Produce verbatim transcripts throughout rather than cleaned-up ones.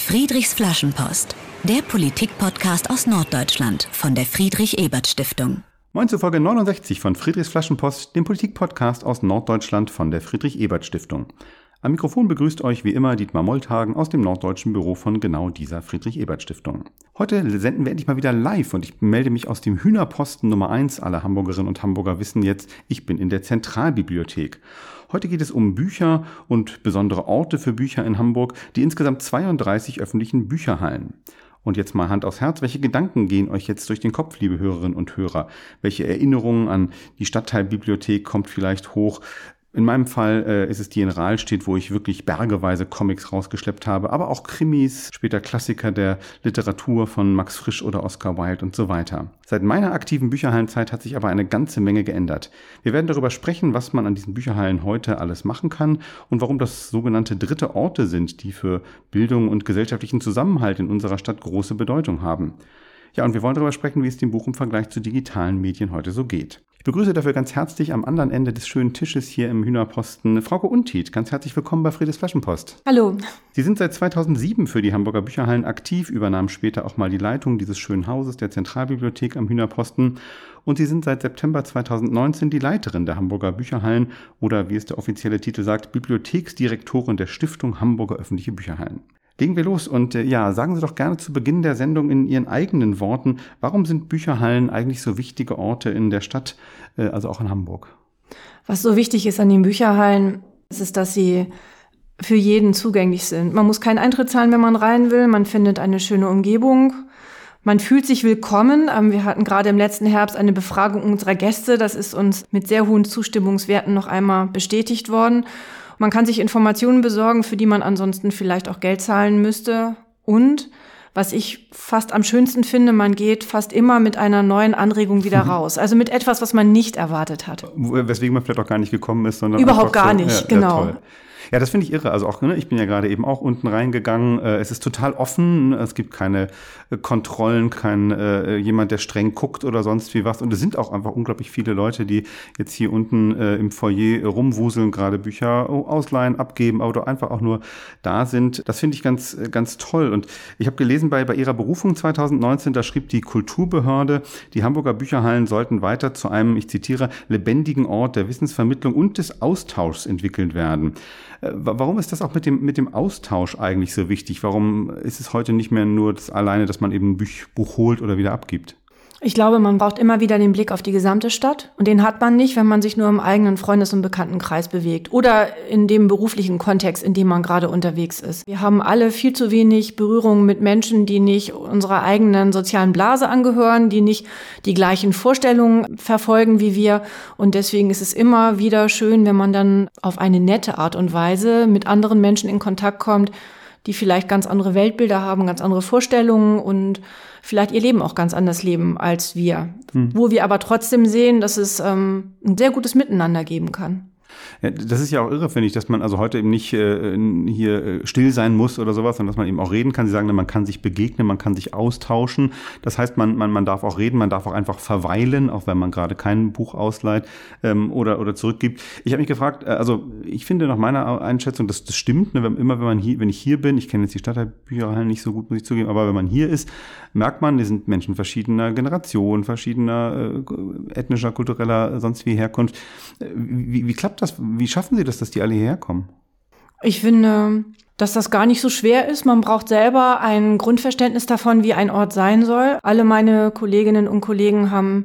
Friedrichs Flaschenpost, der Politik-Podcast aus Norddeutschland von der Friedrich-Ebert-Stiftung. Moin zu Folge neunundsechzig von Friedrichs Flaschenpost, dem Politik-Podcast aus Norddeutschland von der Friedrich-Ebert-Stiftung. Am Mikrofon begrüßt euch wie immer Dietmar Molthagen aus dem norddeutschen Büro von genau dieser Friedrich-Ebert-Stiftung. Heute senden wir endlich mal wieder live und ich melde mich aus dem Hühnerposten Nummer eins. Alle Hamburgerinnen und Hamburger wissen jetzt, ich bin in der Zentralbibliothek. Heute geht es um Bücher und besondere Orte für Bücher in Hamburg, die insgesamt zweiunddreißig öffentlichen Bücherhallen. Und jetzt mal Hand aufs Herz, welche Gedanken gehen euch jetzt durch den Kopf, liebe Hörerinnen und Hörer? Welche Erinnerungen an die Stadtteilbibliothek kommt vielleicht hoch? In meinem Fall äh, ist es die in Rahlstedt, wo ich wirklich bergeweise Comics rausgeschleppt habe, aber auch Krimis, später Klassiker der Literatur von Max Frisch oder Oscar Wilde und so weiter. Seit meiner aktiven Bücherhallenzeit hat sich aber eine ganze Menge geändert. Wir werden darüber sprechen, was man an diesen Bücherhallen heute alles machen kann und warum das sogenannte dritte Orte sind, die für Bildung und gesellschaftlichen Zusammenhalt in unserer Stadt große Bedeutung haben. Ja, und wir wollen darüber sprechen, wie es dem Buch im Vergleich zu digitalen Medien heute so geht. Ich begrüße dafür ganz herzlich am anderen Ende des schönen Tisches hier im Hühnerposten Frauke Untied. Ganz herzlich willkommen bei Friedrichs Flaschenpost. Hallo. Sie sind seit zweitausendsieben für die Hamburger Bücherhallen aktiv, übernahmen später auch mal die Leitung dieses schönen Hauses, der Zentralbibliothek am Hühnerposten. Und Sie sind seit September zweitausendneunzehn die Leiterin der Hamburger Bücherhallen oder, wie es der offizielle Titel sagt, Bibliotheksdirektorin der Stiftung Hamburger Öffentliche Bücherhallen. Legen wir los und äh, ja, sagen Sie doch gerne zu Beginn der Sendung in Ihren eigenen Worten, warum sind Bücherhallen eigentlich so wichtige Orte in der Stadt, äh, also auch in Hamburg? Was so wichtig ist an den Bücherhallen, ist, dass sie für jeden zugänglich sind. Man muss keinen Eintritt zahlen, wenn man rein will. Man findet eine schöne Umgebung. Man fühlt sich willkommen. Wir hatten gerade im letzten Herbst eine Befragung unserer Gäste. Das ist uns mit sehr hohen Zustimmungswerten noch einmal bestätigt worden. Man kann sich Informationen besorgen, für die man ansonsten vielleicht auch Geld zahlen müsste. Und was ich fast am schönsten finde, man geht fast immer mit einer neuen Anregung wieder raus. Also mit etwas, was man nicht erwartet hat. Weswegen man vielleicht auch gar nicht gekommen ist, sondern überhaupt gar so, nicht, ja, genau. Ja, Ja, das finde ich irre. Also auch, ne, ich bin ja gerade eben auch unten reingegangen. Äh, es ist total offen. Es gibt keine äh, Kontrollen, kein äh, jemand, der streng guckt oder sonst wie was. Und es sind auch einfach unglaublich viele Leute, die jetzt hier unten äh, im Foyer rumwuseln, gerade Bücher ausleihen, abgeben, oder einfach auch nur da sind. Das finde ich ganz, ganz toll. Und ich habe gelesen, bei, bei ihrer Berufung zweitausendneunzehn, da schrieb die Kulturbehörde, die Hamburger Bücherhallen sollten weiter zu einem, ich zitiere, lebendigen Ort der Wissensvermittlung und des Austauschs entwickelt werden. Warum ist das auch mit dem, mit dem Austausch eigentlich so wichtig? Warum ist es heute nicht mehr nur das alleine, dass man eben ein Buch holt oder wieder abgibt? Ich glaube, man braucht immer wieder den Blick auf die gesamte Stadt. Und den hat man nicht, wenn man sich nur im eigenen Freundes- und Bekanntenkreis bewegt oder in dem beruflichen Kontext, in dem man gerade unterwegs ist. Wir haben alle viel zu wenig Berührung mit Menschen, die nicht unserer eigenen sozialen Blase angehören, die nicht die gleichen Vorstellungen verfolgen wie wir. Und deswegen ist es immer wieder schön, wenn man dann auf eine nette Art und Weise mit anderen Menschen in Kontakt kommt, die vielleicht ganz andere Weltbilder haben, ganz andere Vorstellungen und vielleicht ihr Leben auch ganz anders leben als wir. Hm. Wo wir aber trotzdem sehen, dass es ähm, ein sehr gutes Miteinander geben kann. Ja, das ist ja auch irre, finde ich, dass man also heute eben nicht äh, hier äh, still sein muss oder sowas, sondern dass man eben auch reden kann. Sie sagen, man kann sich begegnen, man kann sich austauschen. Das heißt, man man man darf auch reden, man darf auch einfach verweilen, auch wenn man gerade kein Buch ausleiht ähm, oder oder zurückgibt. Ich habe mich gefragt, äh, also ich finde nach meiner Einschätzung, dass das stimmt, ne, wenn, immer wenn man hier, wenn ich hier bin, ich kenne jetzt die Stadtteilbücherhallen nicht so gut, muss ich zugeben, aber wenn man hier ist, merkt man, die sind Menschen verschiedener Generationen, verschiedener äh, ethnischer, kultureller, sonst wie Herkunft. Wie, wie klappt das? Wie schaffen Sie das, dass die alle hierher kommen? Ich finde, dass das gar nicht so schwer ist. Man braucht selber ein Grundverständnis davon, wie ein Ort sein soll. Alle meine Kolleginnen und Kollegen haben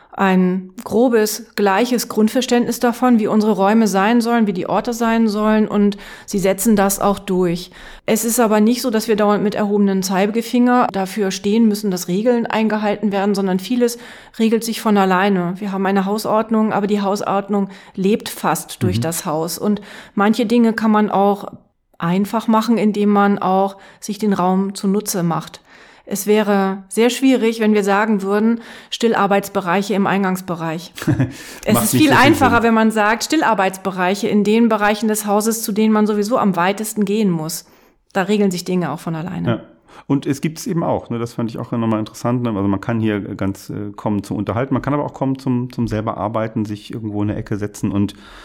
ein grobes, gleiches Grundverständnis davon, wie unsere Räume sein sollen, wie die Orte sein sollen, und sie setzen das auch durch. Es ist aber nicht so, dass wir dauernd mit erhobenen Zeigefinger dafür stehen müssen, dass Regeln eingehalten werden, sondern vieles regelt sich von alleine. Wir haben eine Hausordnung, aber die Hausordnung lebt fast durch mhm. das Haus. Und manche Dinge kann man auch einfach machen, indem man auch sich den Raum zunutze macht. Es wäre sehr schwierig, wenn wir sagen würden, Stillarbeitsbereiche im Eingangsbereich. Es ist viel einfacher, wenn man sagt, Stillarbeitsbereiche in den Bereichen des Hauses, zu denen man sowieso am weitesten gehen muss. Da regeln sich Dinge auch von alleine. Ja. Und es gibt es eben auch, ne, das fand ich auch nochmal interessant, ne? Also man kann hier ganz äh, kommen zum Unterhalten, man kann aber auch kommen zum, zum selber arbeiten, sich irgendwo in eine Ecke setzen und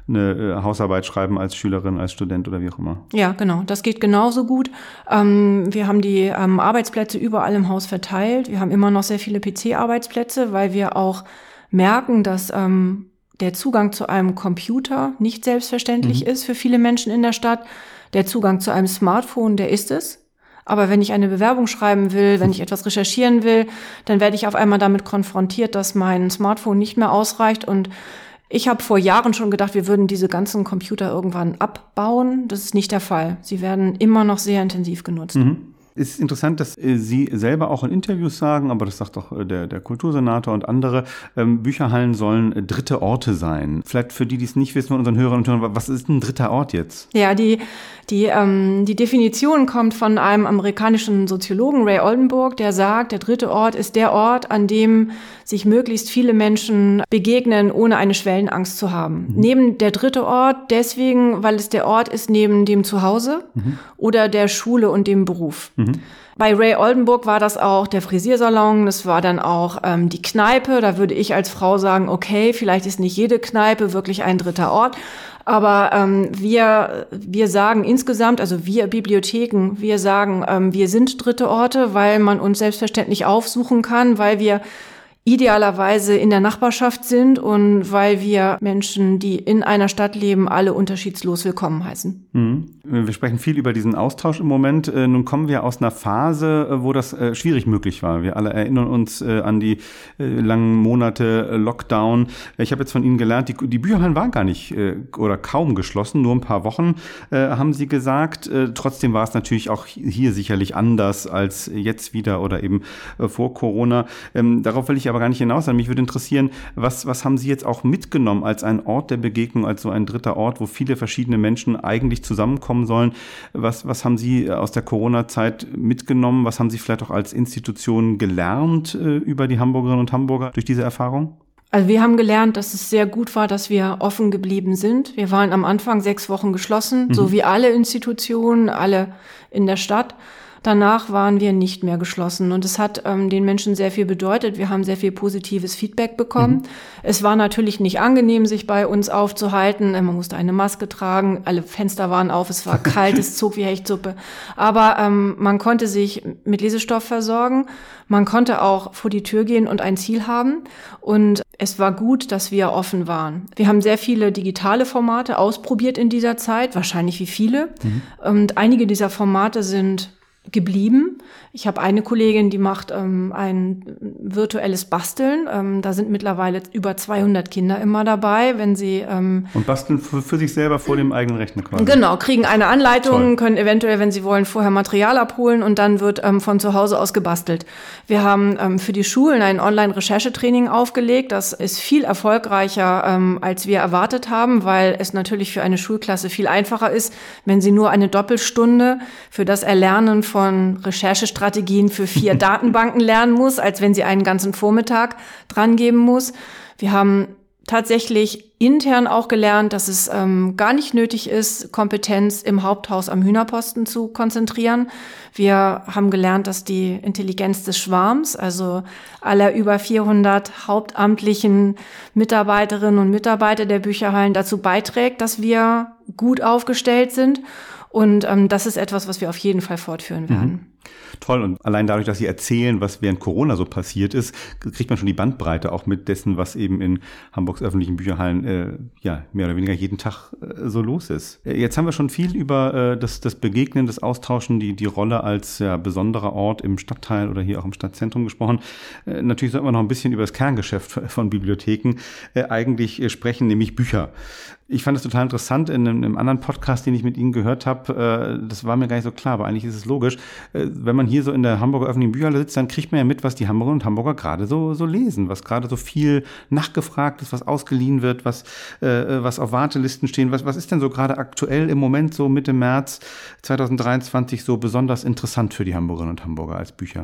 eine äh, Hausarbeit schreiben als Schülerin, als Student oder wie auch immer. Ja, genau. Das geht genauso gut. Ähm, wir haben die ähm, Arbeitsplätze überall im Haus verteilt. Wir haben immer noch sehr viele P C-Arbeitsplätze, weil wir auch merken, dass ähm, der Zugang zu einem Computer nicht selbstverständlich mhm. ist für viele Menschen in der Stadt. Der Zugang zu einem Smartphone, der ist es. Aber wenn ich eine Bewerbung schreiben will, wenn ich etwas recherchieren will, dann werde ich auf einmal damit konfrontiert, dass mein Smartphone nicht mehr ausreicht. Und ich habe vor Jahren schon gedacht, wir würden diese ganzen Computer irgendwann abbauen. Das ist nicht der Fall. Sie werden immer noch sehr intensiv genutzt. Mhm. Es ist interessant, dass äh, Sie selber auch in Interviews sagen, aber das sagt auch äh, der, der Kultursenator und andere, ähm, Bücherhallen sollen äh, dritte Orte sein. Vielleicht für die, die es nicht wissen von unseren Hörern und Hörern, was ist ein dritter Ort jetzt? Ja, die, die, ähm, die Definition kommt von einem amerikanischen Soziologen, Ray Oldenburg, der sagt, der dritte Ort ist der Ort, an dem sich möglichst viele Menschen begegnen, ohne eine Schwellenangst zu haben. Mhm. Neben der dritte Ort deswegen, weil es der Ort ist neben dem Zuhause mhm. oder der Schule und dem Beruf. Mhm. Bei Ray Oldenburg war das auch der Frisiersalon, das war dann auch ähm, die Kneipe. Da würde ich als Frau sagen, okay, vielleicht ist nicht jede Kneipe wirklich ein dritter Ort. Aber ähm, wir wir sagen insgesamt, also wir Bibliotheken, wir sagen, ähm, wir sind dritte Orte, weil man uns selbstverständlich aufsuchen kann, weil wir idealerweise in der Nachbarschaft sind und weil wir Menschen, die in einer Stadt leben, alle unterschiedslos willkommen heißen. Mhm. Wir sprechen viel über diesen Austausch im Moment. Äh, nun kommen wir aus einer Phase, äh, wo das äh, schwierig möglich war. Wir alle erinnern uns äh, an die äh, langen Monate äh, Lockdown. Ich habe jetzt von Ihnen gelernt, die, die Bücherhallen waren gar nicht äh, oder kaum geschlossen, nur ein paar Wochen, äh, haben Sie gesagt. Äh, trotzdem war es natürlich auch hier sicherlich anders als jetzt wieder oder eben äh, vor Corona. Ähm, darauf will ich aber gar nicht hinaus. Mich würde interessieren, was, was haben Sie jetzt auch mitgenommen als ein Ort der Begegnung, als so ein dritter Ort, wo viele verschiedene Menschen eigentlich zusammenkommen sollen? Was, was haben Sie aus der Corona-Zeit mitgenommen? Was haben Sie vielleicht auch als Institution gelernt äh, über die Hamburgerinnen und Hamburger durch diese Erfahrung? Also wir haben gelernt, dass es sehr gut war, dass wir offen geblieben sind. Wir waren am Anfang sechs Wochen geschlossen, mhm. so wie alle Institutionen, alle in der Stadt. Danach waren wir nicht mehr geschlossen und es hat ähm, den Menschen sehr viel bedeutet. Wir haben sehr viel positives Feedback bekommen. Mhm. Es war natürlich nicht angenehm, sich bei uns aufzuhalten. Man musste eine Maske tragen, alle Fenster waren auf, es war kalt, es zog wie Hechtsuppe. Aber ähm, man konnte sich mit Lesestoff versorgen. Man konnte auch vor die Tür gehen und ein Ziel haben. Und es war gut, dass wir offen waren. Wir haben sehr viele digitale Formate ausprobiert in dieser Zeit, wahrscheinlich wie viele. Mhm. Und einige dieser Formate sind geblieben. Ich habe eine Kollegin, die macht ähm, ein virtuelles Basteln. Ähm, da sind mittlerweile über zweihundert Kinder immer dabei, wenn sie ähm, und basteln für, für sich selber vor dem eigenen Rechner quasi. Genau, kriegen eine Anleitung, Toll. Können eventuell, wenn sie wollen, vorher Material abholen und dann wird ähm, von zu Hause aus gebastelt. Wir haben ähm, für die Schulen ein Online-Recherchetraining aufgelegt. Das ist viel erfolgreicher, ähm, als wir erwartet haben, weil es natürlich für eine Schulklasse viel einfacher ist, wenn sie nur eine Doppelstunde für das Erlernen von Recherchestrategien für vier Datenbanken lernen muss, als wenn sie einen ganzen Vormittag dran geben muss. Wir haben tatsächlich intern auch gelernt, dass es ähm, gar nicht nötig ist, Kompetenz im Haupthaus am Hühnerposten zu konzentrieren. Wir haben gelernt, dass die Intelligenz des Schwarms, also aller über vierhundert hauptamtlichen Mitarbeiterinnen und Mitarbeiter der Bücherhallen dazu beiträgt, dass wir gut aufgestellt sind. Und ähm, das ist etwas, was wir auf jeden Fall fortführen werden. Mhm. Toll. Und allein dadurch, dass Sie erzählen, was während Corona so passiert ist, kriegt man schon die Bandbreite auch mit dessen, was eben in Hamburgs öffentlichen Bücherhallen äh, ja mehr oder weniger jeden Tag äh, so los ist. Jetzt haben wir schon viel über äh, das, das Begegnen, das Austauschen, die, die Rolle als ja, besonderer Ort im Stadtteil oder hier auch im Stadtzentrum gesprochen. Äh, natürlich sollten wir noch ein bisschen über das Kerngeschäft von Bibliotheken äh, eigentlich äh, sprechen, nämlich Bücher. Ich fand es total interessant in einem, in einem anderen Podcast, den ich mit Ihnen gehört habe. Äh, das war mir gar nicht so klar, aber eigentlich ist es logisch. Äh, wenn man hier so in der Hamburger öffentlichen Bücherhalle sitzt, dann kriegt man ja mit, was die Hamburgerinnen und Hamburger gerade so so lesen, was gerade so viel nachgefragt ist, was ausgeliehen wird, was äh, was auf Wartelisten stehen. Was was ist denn so gerade aktuell im Moment so Mitte März zweitausenddreiundzwanzig so besonders interessant für die Hamburgerinnen und Hamburger als Bücher?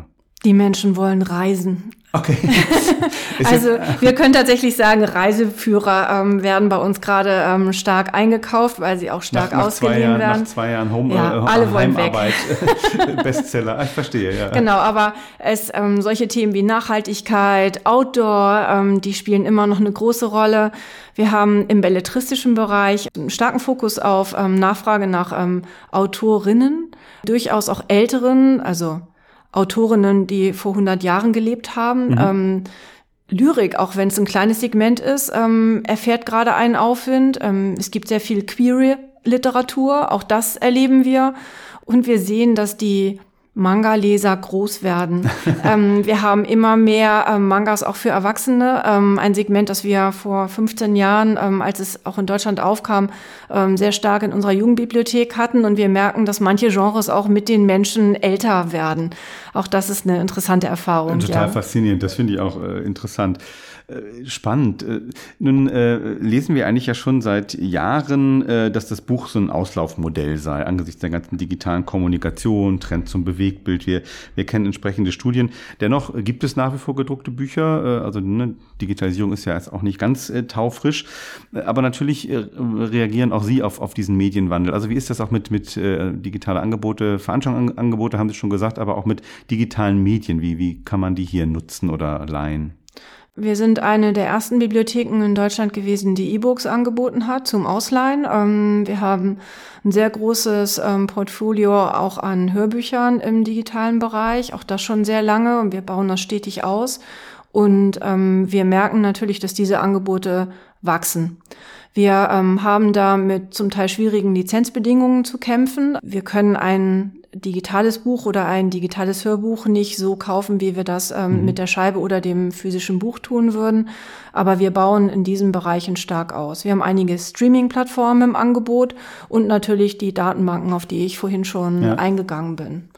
Die Menschen wollen reisen. Okay. Also wir können tatsächlich sagen, Reiseführer ähm, werden bei uns gerade ähm, stark eingekauft, weil sie auch stark nach, nach ausgeliehen Jahren, werden. Nach zwei Jahren Home, ja, äh, alle wollen Heimarbeit, Bestseller, ich verstehe, ja. Genau, aber es ähm, solche Themen wie Nachhaltigkeit, Outdoor, ähm, die spielen immer noch eine große Rolle. Wir haben im belletristischen Bereich einen starken Fokus auf ähm, Nachfrage nach ähm, Autorinnen, durchaus auch älteren, also Autorinnen, die vor hundert Jahren gelebt haben. Mhm. Ähm, Lyrik, auch wenn es ein kleines Segment ist, ähm, erfährt gerade einen Aufwind. Ähm, es gibt sehr viel Queer-Literatur, auch das erleben wir. Und wir sehen, dass die Manga-Leser groß werden. ähm, wir haben immer mehr ähm, Mangas auch für Erwachsene. Ähm, ein Segment, das wir vor fünfzehn Jahren, ähm, als es auch in Deutschland aufkam, ähm, sehr stark in unserer Jugendbibliothek hatten. Und wir merken, dass manche Genres auch mit den Menschen älter werden. Auch das ist eine interessante Erfahrung. Total ja. faszinierend, das finde ich auch äh, interessant. Spannend. Nun äh, lesen wir eigentlich ja schon seit Jahren, äh, dass das Buch so ein Auslaufmodell sei, angesichts der ganzen digitalen Kommunikation, Trend zum Bewegtbild. Wir, wir kennen entsprechende Studien. Dennoch gibt es nach wie vor gedruckte Bücher. Äh, also ne, Digitalisierung ist ja jetzt auch nicht ganz äh, taufrisch. Aber natürlich äh, reagieren auch Sie auf, auf diesen Medienwandel. Also wie ist das auch mit, mit äh, digitale Angebote, Veranstaltungsangebote, haben Sie schon gesagt, aber auch mit digitalen Medien? Wie, wie kann man die hier nutzen oder leihen? Wir sind eine der ersten Bibliotheken in Deutschland gewesen, die E-Books angeboten hat zum Ausleihen. Ähm, wir haben ein sehr großes ähm, Portfolio auch an Hörbüchern im digitalen Bereich, auch das schon sehr lange, und wir bauen das stetig aus. Und ähm, wir merken natürlich, dass diese Angebote wachsen. Wir ähm, haben da mit zum Teil schwierigen Lizenzbedingungen zu kämpfen. Wir können ein digitales Buch oder ein digitales Hörbuch nicht so kaufen, wie wir das ähm, mhm. mit der Scheibe oder dem physischen Buch tun würden. Aber wir bauen in diesen Bereichen stark aus. Wir haben einige Streaming-Plattformen im Angebot und natürlich die Datenbanken, auf die ich vorhin schon ja. eingegangen bin.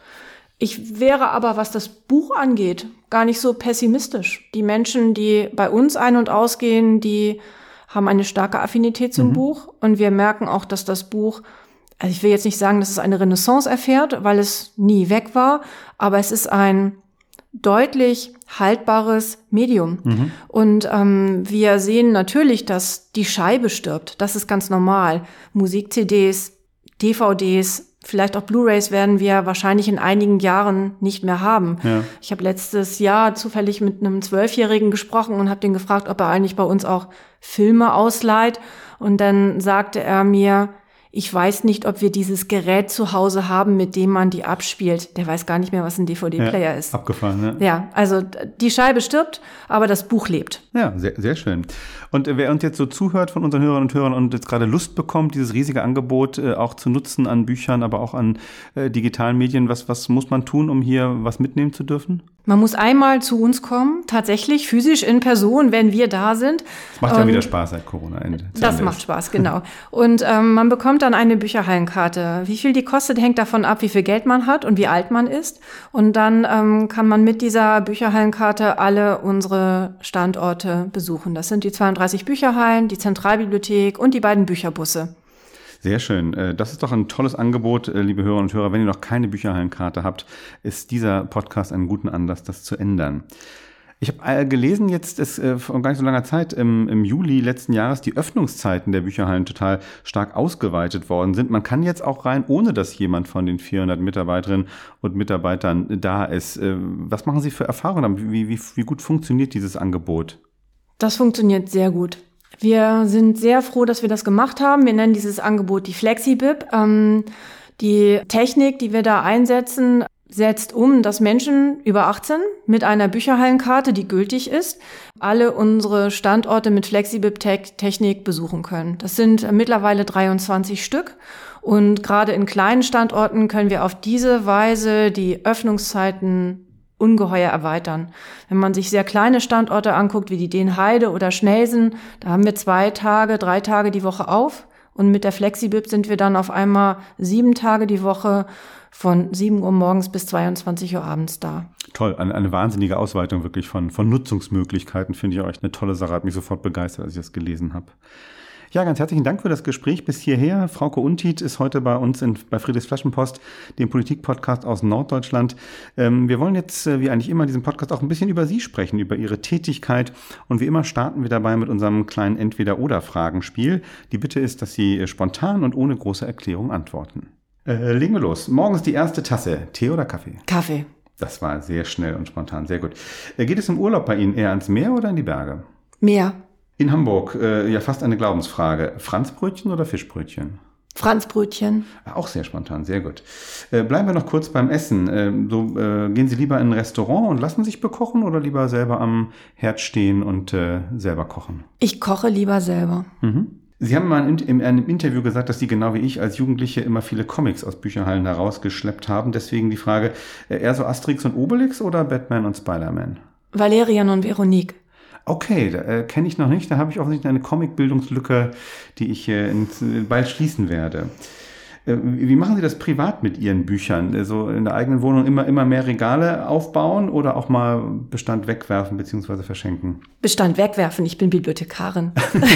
Ich wäre aber, was das Buch angeht, gar nicht so pessimistisch. Die Menschen, die bei uns ein- und ausgehen, die haben eine starke Affinität zum mhm. Buch. Und wir merken auch, dass das Buch, also ich will jetzt nicht sagen, dass es eine Renaissance erfährt, weil es nie weg war, aber es ist ein deutlich haltbares Medium. Mhm. Und ähm, wir sehen natürlich, dass die Scheibe stirbt. Das ist ganz normal. Musik-C Ds, D V Ds, vielleicht auch Blu-rays werden wir wahrscheinlich in einigen Jahren nicht mehr haben. Ja. Ich habe letztes Jahr zufällig mit einem Zwölfjährigen gesprochen und habe den gefragt, ob er eigentlich bei uns auch Filme ausleiht. Und dann sagte er mir, ich weiß nicht, ob wir dieses Gerät zu Hause haben, mit dem man die abspielt. Der weiß gar nicht mehr, was ein D V D-Player ja, ist. Abgefahren, ne? Ja, also die Scheibe stirbt, aber das Buch lebt. Ja, sehr, sehr schön. Und wer uns jetzt so zuhört von unseren Hörerinnen und Hörern und jetzt gerade Lust bekommt, dieses riesige Angebot äh, auch zu nutzen an Büchern, aber auch an äh, digitalen Medien, was, was muss man tun, um hier was mitnehmen zu dürfen? Man muss einmal zu uns kommen, tatsächlich physisch in Person, wenn wir da sind. Das macht ja ähm, wieder Spaß seit Corona-Ende. Das macht Spaß, genau. Und ähm, man bekommt dann eine Bücherhallenkarte. Wie viel die kostet, hängt davon ab, wie viel Geld man hat und wie alt man ist. Und dann ähm, kann man mit dieser Bücherhallenkarte alle unsere Standorte besuchen. Das sind die zweiunddreißig Bücherhallen, die Zentralbibliothek und die beiden Bücherbusse. Sehr schön. Das ist doch ein tolles Angebot, liebe Hörerinnen und Hörer. Wenn ihr noch keine Bücherhallenkarte habt, ist dieser Podcast einen guten Anlass, das zu ändern. Ich habe gelesen, jetzt ist vor gar nicht so langer Zeit, im, im Juli letzten Jahres, die Öffnungszeiten der Bücherhallen total stark ausgeweitet worden sind. Man kann jetzt auch rein, ohne dass jemand von den vierhundert Mitarbeiterinnen und Mitarbeitern da ist. Was machen Sie für Erfahrungen? Wie, wie, wie gut funktioniert dieses Angebot? Das funktioniert sehr gut. Wir sind sehr froh, dass wir das gemacht haben. Wir nennen dieses Angebot die FlexiBib. Ähm, die Technik, die wir da einsetzen, setzt um, dass Menschen über achtzehn mit einer Bücherhallenkarte, die gültig ist, alle unsere Standorte mit FlexiBib-Technik besuchen können. Das sind mittlerweile dreiundzwanzig Stück. Und gerade in kleinen Standorten können wir auf diese Weise die Öffnungszeiten ungeheuer erweitern. Wenn man sich sehr kleine Standorte anguckt, wie die Dänheide oder Schnelsen, da haben wir zwei Tage, drei Tage die Woche auf. Und mit der FlexiBib sind wir dann auf einmal sieben Tage die Woche von sieben Uhr morgens bis zweiundzwanzig Uhr abends da. Toll, eine, eine wahnsinnige Ausweitung wirklich von, von Nutzungsmöglichkeiten, finde ich auch echt eine tolle Sache. Hat mich sofort begeistert, als ich das gelesen habe. Ja, ganz herzlichen Dank für das Gespräch bis hierher. Frauke Untied ist heute bei uns in, bei Friedrichs Flaschenpost, dem Politik-Podcast aus Norddeutschland. Ähm, wir wollen jetzt, äh, wie eigentlich immer, in diesem Podcast auch ein bisschen über Sie sprechen, über Ihre Tätigkeit. Und wie immer starten wir dabei mit unserem kleinen Entweder-oder-Fragenspiel. Die Bitte ist, dass Sie äh, spontan und ohne große Erklärung antworten. Äh, legen wir los. Morgens die erste Tasse. Tee oder Kaffee? Kaffee. Das war sehr schnell und spontan. Sehr gut. Äh, geht es im Urlaub bei Ihnen eher ans Meer oder in die Berge? Meer. In Hamburg, äh, ja fast eine Glaubensfrage. Franzbrötchen oder Fischbrötchen? Franzbrötchen. Auch sehr spontan, sehr gut. Äh, bleiben wir noch kurz beim Essen. Äh, so, äh, gehen Sie lieber in ein Restaurant und lassen sich bekochen oder lieber selber am Herd stehen und äh, selber kochen? Ich koche lieber selber. Mhm. Sie haben mal in einem Interview gesagt, dass Sie genau wie ich als Jugendliche immer viele Comics aus Bücherhallen herausgeschleppt haben. Deswegen die Frage, eher so Asterix und Obelix oder Batman und Spider-Man? Valerian und Veronique. Okay, da äh, kenne ich noch nicht. Da habe ich offensichtlich eine Comic-Bildungslücke, die ich äh, in, bald schließen werde. Äh, wie machen Sie das privat mit Ihren Büchern? Also in der eigenen Wohnung immer, immer mehr Regale aufbauen oder auch mal Bestand wegwerfen bzw. verschenken? Bestand wegwerfen, ich bin Bibliothekarin.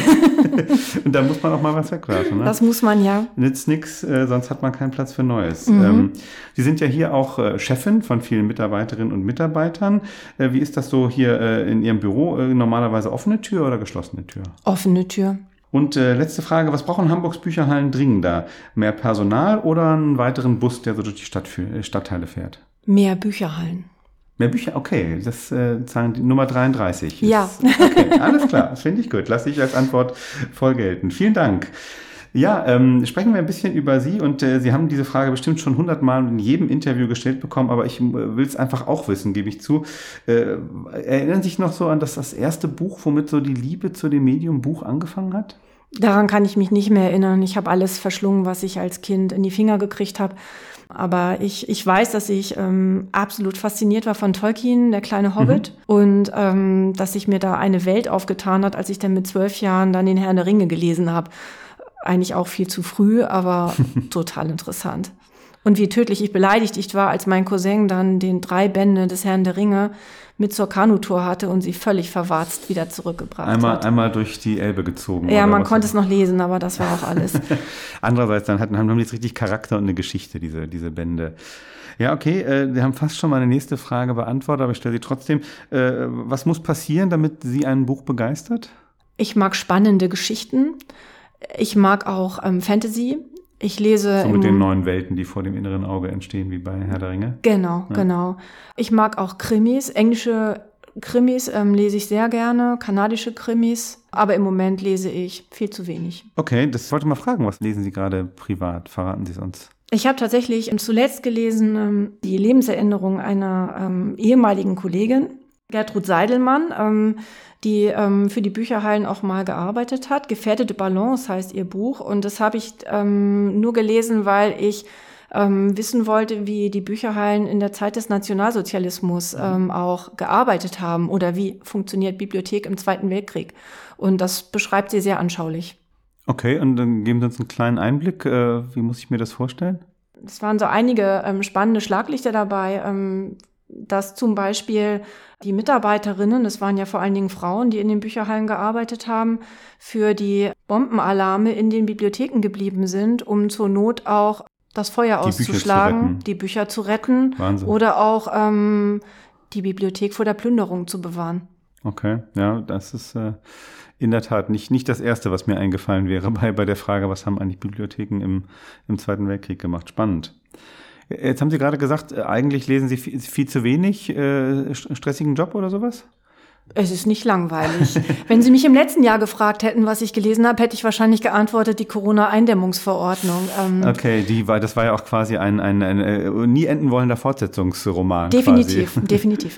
Und da muss man auch mal was wegwerfen, ne? Das muss man, ja. Nützt nix, äh, sonst hat man keinen Platz für Neues. Mhm. Ähm, Sie sind ja hier auch äh, Chefin von vielen Mitarbeiterinnen und Mitarbeitern. Äh, wie ist das so hier äh, in Ihrem Büro? Äh, normalerweise offene Tür oder geschlossene Tür? Offene Tür. Und äh, letzte Frage, was brauchen Hamburgs Bücherhallen dringender? Mehr Personal oder einen weiteren Bus, der so durch die Stadt, Stadtteile fährt? Mehr Bücherhallen. Mehr Bücher, okay, das äh, zahlen die Nummer dreiunddreißig. Ja. Ist, okay, alles klar, das finde ich gut. Lasse ich als Antwort voll gelten. Vielen Dank. Ja, ähm, sprechen wir ein bisschen über Sie und äh, Sie haben diese Frage bestimmt schon hundertmal in jedem Interview gestellt bekommen, aber ich äh, will es einfach auch wissen, gebe ich zu. Äh, erinnern Sie sich noch so an das, das erste Buch, womit so die Liebe zu dem Medium Buch angefangen hat? Daran kann ich mich nicht mehr erinnern. Ich habe alles verschlungen, was ich als Kind in die Finger gekriegt habe. Aber ich, ich weiß, dass ich ähm, absolut fasziniert war von Tolkien, der kleine Hobbit. Mhm. Und ähm, dass sich mir da eine Welt aufgetan hat, als ich dann mit zwölf Jahren dann den Herrn der Ringe gelesen habe. Eigentlich auch viel zu früh, aber total interessant. Und wie tödlich ich beleidigt ich war, als mein Cousin dann den drei Bände des Herrn der Ringe mit zur Kanutour hatte und sie völlig verwarzt wieder zurückgebracht einmal, hat. Einmal durch die Elbe gezogen. Ja, man konnte es noch lesen, aber das war auch alles. Andererseits, dann hatten, haben die jetzt richtig Charakter und eine Geschichte, diese, diese Bände. Ja, okay, äh, wir haben fast schon meine nächste Frage beantwortet, aber ich stelle sie trotzdem. Äh, was muss passieren, damit Sie ein Buch begeistert? Ich mag spannende Geschichten. Ich mag auch ähm, Fantasy. Ich lese so mit im, den neuen Welten, die vor dem inneren Auge entstehen, wie bei Herr der Ringe. Genau, ja. genau. Ich mag auch Krimis. Englische Krimis ähm, lese ich sehr gerne, kanadische Krimis. Aber im Moment lese ich viel zu wenig. Okay, das wollte ich mal fragen. Was lesen Sie gerade privat? Verraten Sie es uns. Ich habe tatsächlich zuletzt gelesen ähm, die Lebenserinnerung einer ähm, ehemaligen Kollegin, Gertrud Seidelmann, ähm, die ähm, für die Bücherhallen auch mal gearbeitet hat. Gefährdete Balance heißt ihr Buch. Und das habe ich ähm, nur gelesen, weil ich ähm, wissen wollte, wie die Bücherhallen in der Zeit des Nationalsozialismus ähm, auch gearbeitet haben oder wie funktioniert Bibliothek im Zweiten Weltkrieg. Und das beschreibt sie sehr anschaulich. Okay, und dann geben Sie uns einen kleinen Einblick. Äh, wie muss ich mir das vorstellen? Es waren so einige ähm, spannende Schlaglichter dabei, ähm, dass zum Beispiel die Mitarbeiterinnen, das waren ja vor allen Dingen Frauen, die in den Bücherhallen gearbeitet haben, für die Bombenalarme in den Bibliotheken geblieben sind, um zur Not auch das Feuer die auszuschlagen, Bücher die Bücher zu retten. Wahnsinn. Oder auch ähm, die Bibliothek vor der Plünderung zu bewahren. Okay, ja, das ist äh, in der Tat nicht, nicht das Erste, was mir eingefallen wäre bei, bei der Frage, was haben eigentlich Bibliotheken im, im Zweiten Weltkrieg gemacht. Spannend. Jetzt haben Sie gerade gesagt, eigentlich lesen Sie viel, viel zu wenig, äh, stressigen Job oder sowas? Es ist nicht langweilig. Wenn Sie mich im letzten Jahr gefragt hätten, was ich gelesen habe, hätte ich wahrscheinlich geantwortet, die Corona-Eindämmungsverordnung. Ähm okay, die war, das war ja auch quasi ein, ein, ein, ein nie enden wollender Fortsetzungsroman. Definitiv, quasi. definitiv.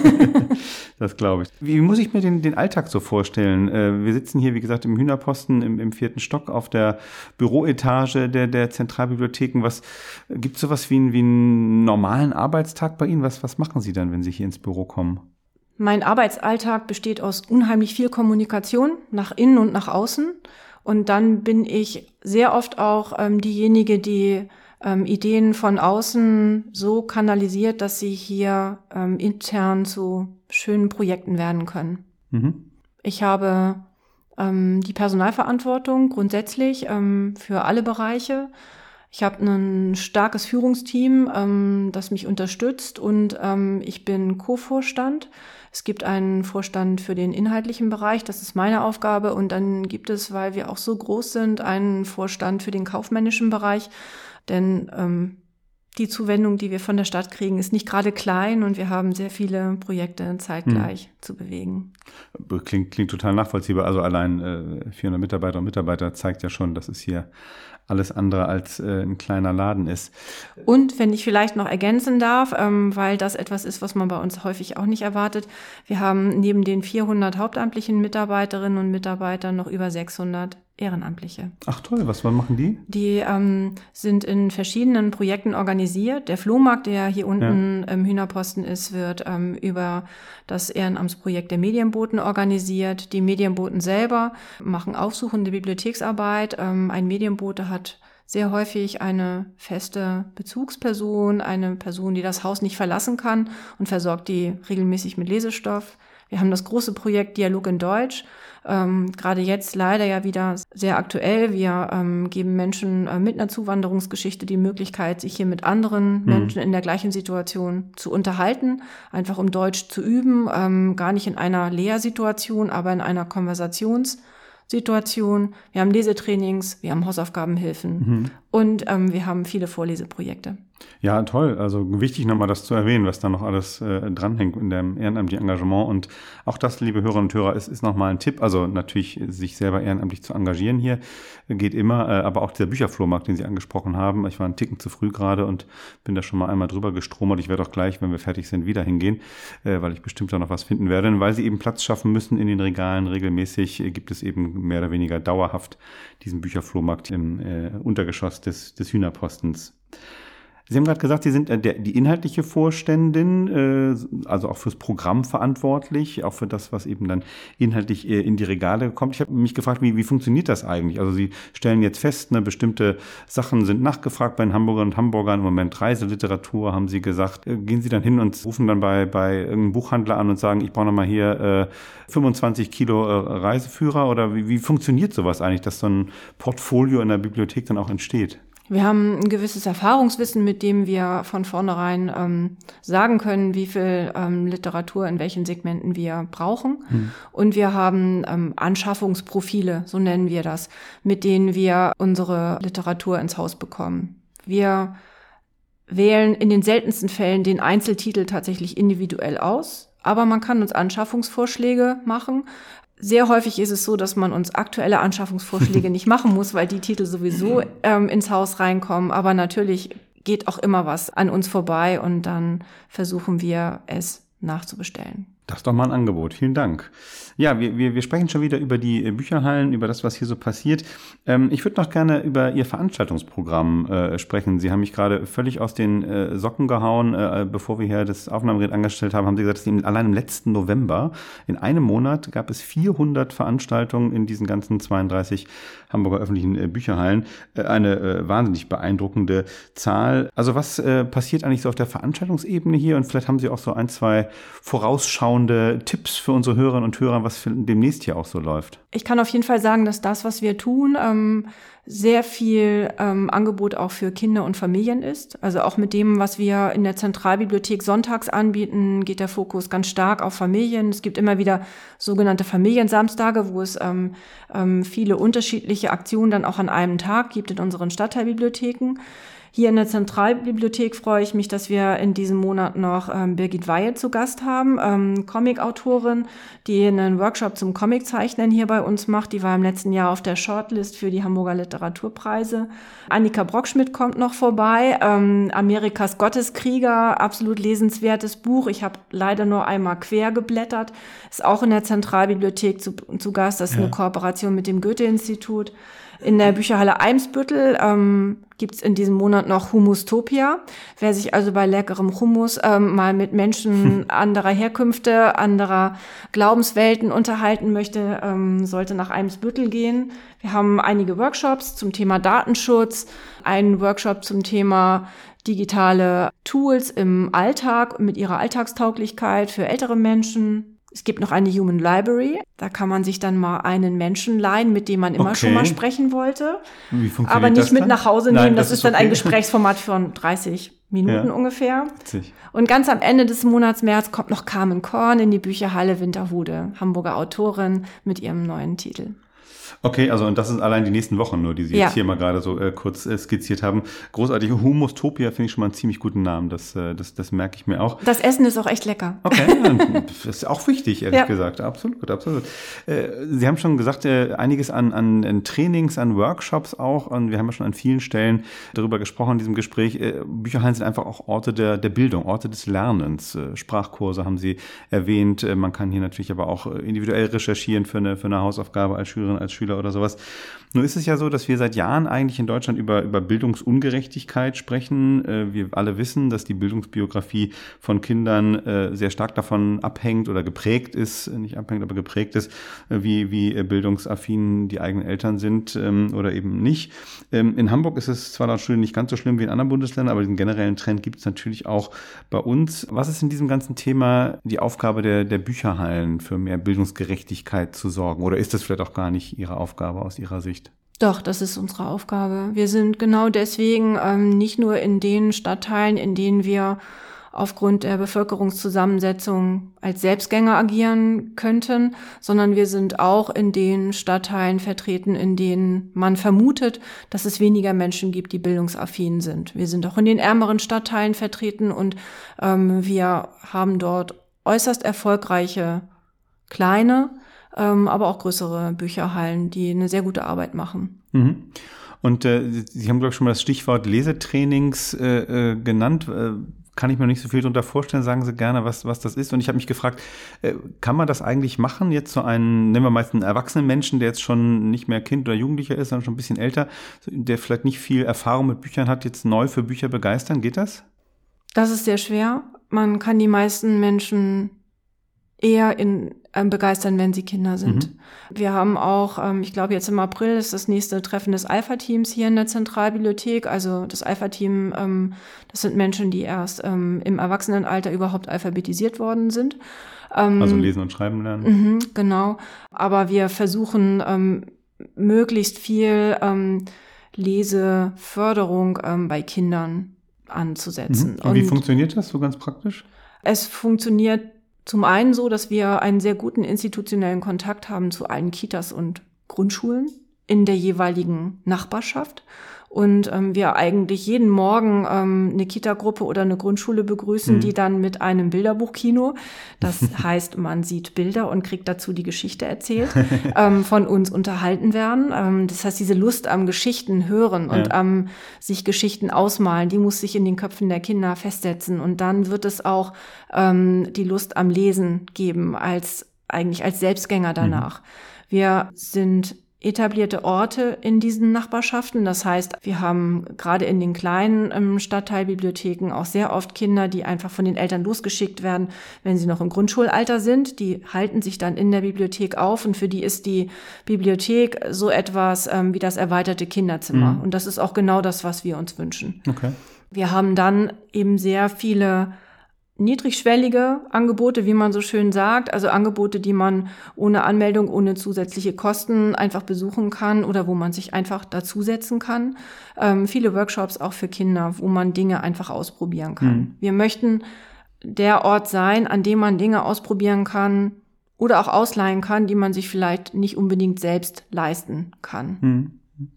Das glaube ich. Wie muss ich mir den, den Alltag so vorstellen? Wir sitzen hier, wie gesagt, im Hühnerposten im, im vierten Stock auf der Büroetage der, der Zentralbibliotheken. Was gibt es sowas wie, wie einen normalen Arbeitstag bei Ihnen? Was, was machen Sie dann, wenn Sie hier ins Büro kommen? Mein Arbeitsalltag besteht aus unheimlich viel Kommunikation nach innen und nach außen. Und dann bin ich sehr oft auch ähm, diejenige, die ähm, Ideen von außen so kanalisiert, dass sie hier ähm, intern zu schönen Projekten werden können. Mhm. Ich habe ähm, die Personalverantwortung grundsätzlich ähm, für alle Bereiche. Ich habe ein starkes Führungsteam, ähm, das mich unterstützt und ähm, ich bin Co-Vorstand. Es gibt einen Vorstand für den inhaltlichen Bereich, das ist meine Aufgabe. Und dann gibt es, weil wir auch so groß sind, einen Vorstand für den kaufmännischen Bereich. Denn ähm, die Zuwendung, die wir von der Stadt kriegen, ist nicht gerade klein und wir haben sehr viele Projekte zeitgleich hm. zu bewegen. Klingt, klingt total nachvollziehbar. Also allein äh, vierhundert Mitarbeiter und Mitarbeiter zeigt ja schon, dass es hier alles andere als äh, ein kleiner Laden ist. Und wenn ich vielleicht noch ergänzen darf, ähm, weil das etwas ist, was man bei uns häufig auch nicht erwartet, wir haben neben den vierhundert hauptamtlichen Mitarbeiterinnen und Mitarbeitern noch über sechshundert Ehrenamtliche. Ach toll, was machen die? Die ähm, sind in verschiedenen Projekten organisiert. Der Flohmarkt, der hier unten ja. im Hühnerposten ist, wird ähm, über das Ehrenamtsprojekt der Medienboten organisiert. Die Medienboten selber machen aufsuchende Bibliotheksarbeit. Ähm, ein Medienbote hat sehr häufig eine feste Bezugsperson, eine Person, die das Haus nicht verlassen kann und versorgt die regelmäßig mit Lesestoff. Wir haben das große Projekt Dialog in Deutsch, ähm, gerade jetzt leider ja wieder sehr aktuell. Wir ähm, geben Menschen äh, mit einer Zuwanderungsgeschichte die Möglichkeit, sich hier mit anderen mhm. Menschen in der gleichen Situation zu unterhalten, einfach um Deutsch zu üben, ähm, gar nicht in einer Lehrsituation, aber in einer Konversationssituation. Wir haben Lesetrainings, wir haben Hausaufgabenhilfen mhm. und ähm, wir haben viele Vorleseprojekte. Ja, toll. Also wichtig nochmal das zu erwähnen, was da noch alles äh, dranhängt in dem ehrenamtlichen Engagement. Und auch das, liebe Hörerinnen und Hörer, ist, ist nochmal ein Tipp. Also natürlich sich selber ehrenamtlich zu engagieren hier geht immer. Äh, aber auch dieser Bücherflohmarkt, den Sie angesprochen haben. Ich war einen Ticken zu früh gerade und bin da schon mal einmal drüber gestromert. Ich werde auch gleich, wenn wir fertig sind, wieder hingehen, äh, weil ich bestimmt da noch was finden werde. Und weil Sie eben Platz schaffen müssen in den Regalen regelmäßig, äh, gibt es eben mehr oder weniger dauerhaft diesen Bücherflohmarkt im äh, Untergeschoss des, des Hühnerpostens. Sie haben gerade gesagt, Sie sind der, die inhaltliche Vorständin, äh, also auch fürs Programm verantwortlich, auch für das, was eben dann inhaltlich äh, in die Regale kommt. Ich habe mich gefragt, wie, wie funktioniert das eigentlich? Also Sie stellen jetzt fest, ne, bestimmte Sachen sind nachgefragt bei den Hamburgerinnen und Hamburgern. Im Moment Reiseliteratur, haben Sie gesagt. Äh, gehen Sie dann hin und rufen dann bei, bei irgendeinem Buchhandler an und sagen, ich brauche nochmal hier äh, fünfundzwanzig Kilo äh, Reiseführer? Oder wie, wie funktioniert sowas eigentlich, dass so ein Portfolio in der Bibliothek dann auch entsteht? Wir haben ein gewisses Erfahrungswissen, mit dem wir von vornherein ähm, sagen können, wie viel ähm, Literatur in welchen Segmenten wir brauchen. Hm. Und wir haben ähm, Anschaffungsprofile, so nennen wir das, mit denen wir unsere Literatur ins Haus bekommen. Wir wählen in den seltensten Fällen den Einzeltitel tatsächlich individuell aus, aber man kann uns Anschaffungsvorschläge machen. Sehr häufig ist es so, dass man uns aktuelle Anschaffungsvorschläge nicht machen muss, weil die Titel sowieso ähm, ins Haus reinkommen. Aber natürlich geht auch immer was an uns vorbei und dann versuchen wir es nachzubestellen. Das ist doch mal ein Angebot. Vielen Dank. Ja, wir, wir, wir sprechen schon wieder über die Bücherhallen, über das, was hier so passiert. Ähm, ich würde noch gerne über Ihr Veranstaltungsprogramm äh, sprechen. Sie haben mich gerade völlig aus den äh, Socken gehauen. Äh, bevor wir hier das Aufnahmegerät angestellt haben, haben Sie gesagt, dass Sie allein im letzten November, in einem Monat, gab es vierhundert Veranstaltungen in diesen ganzen zweiunddreißig Hamburger öffentlichen äh, Bücherhallen. Äh, eine äh, wahnsinnig beeindruckende Zahl. Also was äh, passiert eigentlich so auf der Veranstaltungsebene hier? Und vielleicht haben Sie auch so ein, zwei vorausschauende Tipps für unsere Hörerinnen und Hörer, was für demnächst hier auch so läuft? Ich kann auf jeden Fall sagen, dass das, was wir tun, ähm, sehr viel ähm, Angebot auch für Kinder und Familien ist. Also auch mit dem, was wir in der Zentralbibliothek sonntags anbieten, geht der Fokus ganz stark auf Familien. Es gibt immer wieder sogenannte Familiensamstage, wo es ähm, ähm, viele unterschiedliche Aktionen dann auch an einem Tag gibt in unseren Stadtteilbibliotheken. Hier in der Zentralbibliothek freue ich mich, dass wir in diesem Monat noch ähm, Birgit Weihe zu Gast haben, ähm, Comic-Autorin, die einen Workshop zum Comiczeichnen hier bei uns macht. Die war im letzten Jahr auf der Shortlist für die Hamburger Literaturpreise. Annika Brockschmidt kommt noch vorbei, ähm, Amerikas Gotteskrieger, absolut lesenswertes Buch. Ich habe leider nur einmal quer geblättert. Ist auch in der Zentralbibliothek zu, zu Gast. Das ist ja eine Kooperation mit dem Goethe-Institut. In der Bücherhalle Eimsbüttel ähm, gibt's in diesem Monat noch Hummustopia. Wer sich also bei leckerem Hummus ähm, mal mit Menschen anderer Herkünfte, anderer Glaubenswelten unterhalten möchte, ähm, sollte nach Eimsbüttel gehen. Wir haben einige Workshops zum Thema Datenschutz, einen Workshop zum Thema digitale Tools im Alltag mit ihrer Alltagstauglichkeit für ältere Menschen. Es gibt noch eine Human Library. Da kann man sich dann mal einen Menschen leihen, mit dem man immer okay. schon mal sprechen wollte. Wie funktioniert Aber nicht das mit dann? nach Hause Nein, nehmen. Das, das ist dann okay. ein Gesprächsformat von dreißig Minuten ja. ungefähr. Witzig. Und ganz am Ende des Monats März kommt noch Carmen Korn in die Bücherhalle Winterhude, Hamburger Autorin mit ihrem neuen Titel. Okay, also und das sind allein die nächsten Wochen nur, die Sie ja. jetzt hier mal gerade so äh, kurz äh, skizziert haben. Großartig. Humustopia finde ich schon mal einen ziemlich guten Namen. Das, äh, das, das merke ich mir auch. Das Essen ist auch echt lecker. Okay, das ist auch wichtig, ehrlich ja. gesagt. Absolut, absolut. Äh, Sie haben schon gesagt, äh, einiges an, an, an Trainings, an Workshops auch. Und wir haben ja schon an vielen Stellen darüber gesprochen in diesem Gespräch. Äh, Bücherhallen sind einfach auch Orte der, der Bildung, Orte des Lernens. Äh, Sprachkurse haben Sie erwähnt. Äh, man kann hier natürlich aber auch individuell recherchieren für eine, für eine Hausaufgabe als Schülerin, als Schüler oder sowas. Nur ist es ja so, dass wir seit Jahren eigentlich in Deutschland über, über Bildungsungerechtigkeit sprechen. Äh, wir alle wissen, dass die Bildungsbiografie von Kindern äh, sehr stark davon abhängt oder geprägt ist, nicht abhängt, aber geprägt ist, äh, wie, wie bildungsaffin die eigenen Eltern sind ähm, oder eben nicht. Ähm, in Hamburg ist es zwar laut Studien nicht ganz so schlimm wie in anderen Bundesländern, aber den generellen Trend gibt es natürlich auch bei uns. Was ist in diesem ganzen Thema die Aufgabe der, der Bücherhallen, für mehr Bildungsgerechtigkeit zu sorgen? Oder ist das vielleicht auch gar nicht Ihre Aufgabe aus Ihrer Sicht? Doch, das ist unsere Aufgabe. Wir sind genau deswegen ähm, nicht nur in den Stadtteilen, in denen wir aufgrund der Bevölkerungszusammensetzung als Selbstgänger agieren könnten, sondern wir sind auch in den Stadtteilen vertreten, in denen man vermutet, dass es weniger Menschen gibt, die bildungsaffin sind. Wir sind auch in den ärmeren Stadtteilen vertreten und ähm, wir haben dort äußerst erfolgreiche kleine, ähm, aber auch größere Bücherhallen, die eine sehr gute Arbeit machen. Mhm. Und äh, Sie haben, glaube ich, schon mal das Stichwort Lesetrainings äh, äh, genannt. Äh, kann ich mir nicht so viel darunter vorstellen. Sagen Sie gerne, was, was das ist. Und ich habe mich gefragt, äh, kann man das eigentlich machen? Jetzt so einen, nehmen wir meist einen erwachsenen Menschen, der jetzt schon nicht mehr Kind oder Jugendlicher ist, sondern schon ein bisschen älter, der vielleicht nicht viel Erfahrung mit Büchern hat, jetzt neu für Bücher begeistern. Geht das? Das ist sehr schwer. Man kann die meisten Menschen eher in, ähm, begeistern, wenn sie Kinder sind. Mhm. Wir haben auch, ähm, ich glaube jetzt im April ist das nächste Treffen des Alpha-Teams hier in der Zentralbibliothek. Also das Alpha-Team, ähm, das sind Menschen, die erst ähm, im Erwachsenenalter überhaupt alphabetisiert worden sind. Ähm, also lesen und schreiben lernen. Mhm, genau. Aber wir versuchen ähm, möglichst viel ähm, Leseförderung ähm, bei Kindern anzusetzen. Mhm. Und wie und funktioniert das so ganz praktisch? Es funktioniert zum einen so, dass wir einen sehr guten institutionellen Kontakt haben zu allen Kitas und Grundschulen in der jeweiligen Nachbarschaft und ähm, wir eigentlich jeden Morgen ähm, eine Kita-Gruppe oder eine Grundschule begrüßen, mhm. die dann mit einem Bilderbuchkino, das heißt, man sieht Bilder und kriegt dazu die Geschichte erzählt, ähm, von uns unterhalten werden. Ähm, das heißt, diese Lust am Geschichten hören und ja. am sich Geschichten ausmalen, die muss sich in den Köpfen der Kinder festsetzen und dann wird es auch ähm, die Lust am Lesen geben, als eigentlich als Selbstgänger danach. Mhm. Wir sind etablierte Orte in diesen Nachbarschaften. Das heißt, wir haben gerade in den kleinen ähm, Stadtteilbibliotheken auch sehr oft Kinder, die einfach von den Eltern losgeschickt werden, wenn sie noch im Grundschulalter sind. Die halten sich dann in der Bibliothek auf und für die ist die Bibliothek so etwas ähm, wie das erweiterte Kinderzimmer. Mhm. Und das ist auch genau das, was wir uns wünschen. Okay. Wir haben dann eben sehr viele niedrigschwellige Angebote, wie man so schön sagt, also Angebote, die man ohne Anmeldung, ohne zusätzliche Kosten einfach besuchen kann oder wo man sich einfach dazusetzen kann. Ähm, viele Workshops auch für Kinder, wo man Dinge einfach ausprobieren kann. Mhm. Wir möchten der Ort sein, an dem man Dinge ausprobieren kann oder auch ausleihen kann, die man sich vielleicht nicht unbedingt selbst leisten kann. Mhm.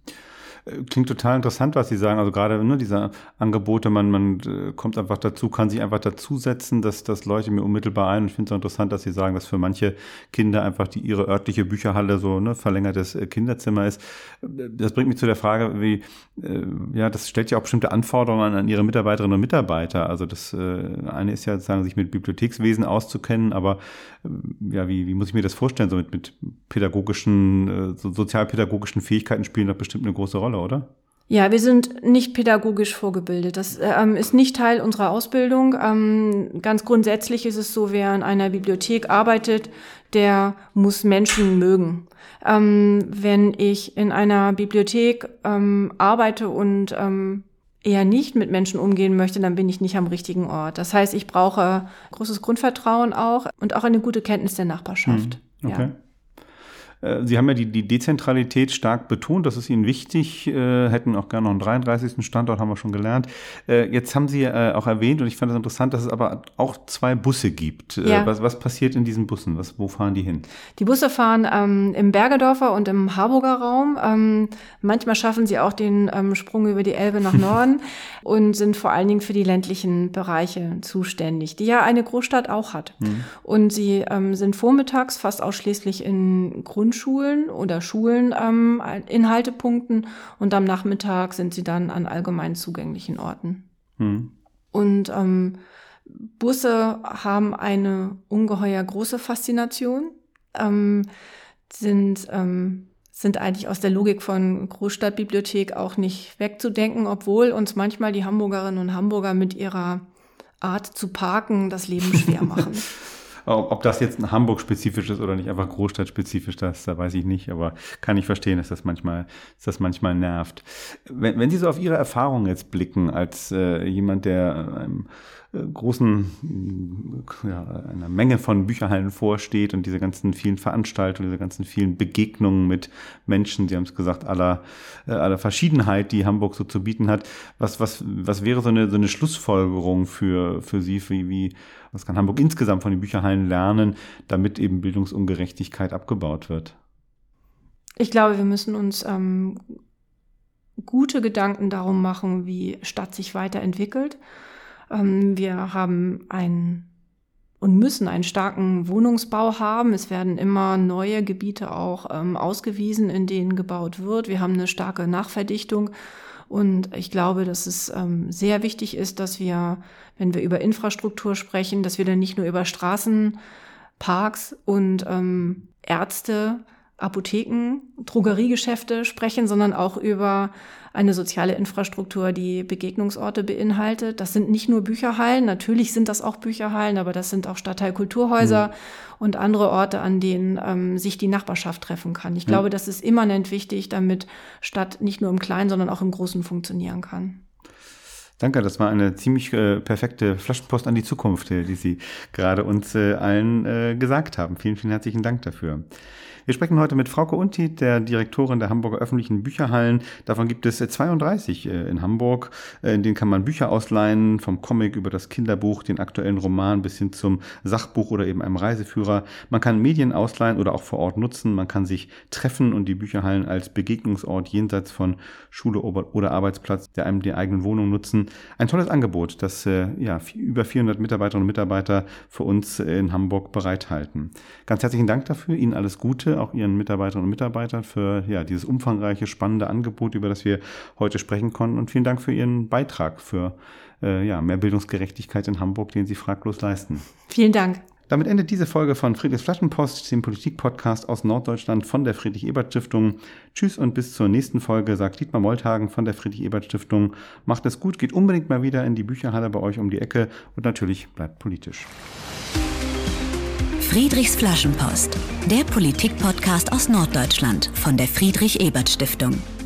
Klingt total interessant, was Sie sagen. Also gerade ne, diese Angebote, man, man äh, kommt einfach dazu, kann sich einfach dazusetzen, dass das Leute mir unmittelbar ein. Und ich finde es auch interessant, dass Sie sagen, dass für manche Kinder einfach die ihre örtliche Bücherhalle so ne, verlängertes äh, Kinderzimmer ist. Das bringt mich zu der Frage, wie äh, ja, das stellt ja auch bestimmte Anforderungen an, an Ihre Mitarbeiterinnen und Mitarbeiter. Also das äh, eine ist ja sozusagen, sich mit Bibliothekswesen auszukennen, aber äh, ja, wie, wie muss ich mir das vorstellen? So mit, mit pädagogischen, äh, so sozialpädagogischen Fähigkeiten spielen doch bestimmt eine große Rolle, oder? Ja, wir sind nicht pädagogisch vorgebildet. Das ähm, ist nicht Teil unserer Ausbildung. Ähm, ganz grundsätzlich ist es so, wer in einer Bibliothek arbeitet, der muss Menschen mögen. Ähm, wenn ich in einer Bibliothek ähm, arbeite und ähm, eher nicht mit Menschen umgehen möchte, dann bin ich nicht am richtigen Ort. Das heißt, ich brauche großes Grundvertrauen auch und auch eine gute Kenntnis der Nachbarschaft. Hm, okay. Ja. Sie haben ja die, die Dezentralität stark betont, das ist Ihnen wichtig, äh, hätten auch gerne noch einen dreiunddreißigsten Standort, haben wir schon gelernt. Äh, jetzt haben Sie äh, auch erwähnt, und ich fand das interessant, dass es aber auch zwei Busse gibt. Äh, ja. was, was passiert in diesen Bussen? Was, wo fahren die hin? Die Busse fahren ähm, im Bergedorfer und im Harburger Raum. Ähm, manchmal schaffen sie auch den ähm, Sprung über die Elbe nach Norden und sind vor allen Dingen für die ländlichen Bereiche zuständig, die ja eine Großstadt auch hat. Mhm. Und sie ähm, sind vormittags fast ausschließlich in Grund Schulen oder Schulen ähm, in Haltepunkten und am Nachmittag sind sie dann an allgemein zugänglichen Orten. Hm. Und ähm, Busse haben eine ungeheuer große Faszination, ähm, sind, ähm, sind eigentlich aus der Logik von Großstadtbibliothek auch nicht wegzudenken, obwohl uns manchmal die Hamburgerinnen und Hamburger mit ihrer Art zu parken das Leben schwer machen. Ob das jetzt ein Hamburg-spezifisch ist oder nicht, einfach Großstadt-spezifisch, das da weiß ich nicht, aber kann ich verstehen, dass das manchmal, dass das manchmal nervt. Wenn, wenn Sie so auf Ihre Erfahrungen jetzt blicken, als äh, jemand, der einem äh, großen, ja, einer Menge von Bücherhallen vorsteht und diese ganzen vielen Veranstaltungen, diese ganzen vielen Begegnungen mit Menschen, Sie haben es gesagt, aller, äh, aller Verschiedenheit, die Hamburg so zu bieten hat, was, was, was wäre so eine, so eine Schlussfolgerung für, für Sie, für, wie, was kann Hamburg insgesamt von den Bücherhallen lernen, damit eben Bildungsungerechtigkeit abgebaut wird? Ich glaube, wir müssen uns ähm, gute Gedanken darum machen, wie Stadt sich weiterentwickelt. Ähm, wir haben einen und müssen einen starken Wohnungsbau haben. Es werden immer neue Gebiete auch ähm, ausgewiesen, in denen gebaut wird. Wir haben eine starke Nachverdichtung. Und ich glaube, dass es ähm, sehr wichtig ist, dass wir, wenn wir über Infrastruktur sprechen, dass wir dann nicht nur über Straßen, Parks und ähm, Ärzte, Apotheken, Drogeriegeschäfte sprechen, sondern auch über eine soziale Infrastruktur, die Begegnungsorte beinhaltet. Das sind nicht nur Bücherhallen, natürlich sind das auch Bücherhallen, aber das sind auch Stadtteilkulturhäuser mhm. und andere Orte, an denen ähm, sich die Nachbarschaft treffen kann. Ich ja. glaube, das ist immanent wichtig, damit Stadt nicht nur im Kleinen, sondern auch im Großen funktionieren kann. Danke, das war eine ziemlich äh, perfekte Flaschenpost an die Zukunft, die Sie gerade uns äh, allen äh, gesagt haben. Vielen, vielen herzlichen Dank dafür. Wir sprechen heute mit Frauke Untied, der Direktorin der Hamburger öffentlichen Bücherhallen. Davon gibt es zweiunddreißig in Hamburg. In denen kann man Bücher ausleihen, vom Comic über das Kinderbuch, den aktuellen Roman bis hin zum Sachbuch oder eben einem Reiseführer. Man kann Medien ausleihen oder auch vor Ort nutzen. Man kann sich treffen und die Bücherhallen als Begegnungsort jenseits von Schule oder Arbeitsplatz der einem der eigenen Wohnung nutzen. Ein tolles Angebot, das ja über vierhundert Mitarbeiterinnen und Mitarbeiter für uns in Hamburg bereithalten. Ganz herzlichen Dank dafür. Ihnen alles Gute, auch Ihren Mitarbeiterinnen und Mitarbeitern für ja dieses umfangreiche, spannende Angebot, über das wir heute sprechen konnten. Und vielen Dank für Ihren Beitrag für äh, ja, mehr Bildungsgerechtigkeit in Hamburg, den Sie fraglos leisten. Vielen Dank. Damit endet diese Folge von Friedrichs Flaschenpost, dem Politik-Podcast aus Norddeutschland von der Friedrich-Ebert-Stiftung. Tschüss und bis zur nächsten Folge, sagt Dietmar Molthagen von der Friedrich-Ebert-Stiftung. Macht es gut, geht unbedingt mal wieder in die Bücherhalle bei euch um die Ecke und natürlich bleibt politisch. Friedrichs Flaschenpost, der Politik-Podcast aus Norddeutschland von der Friedrich-Ebert-Stiftung.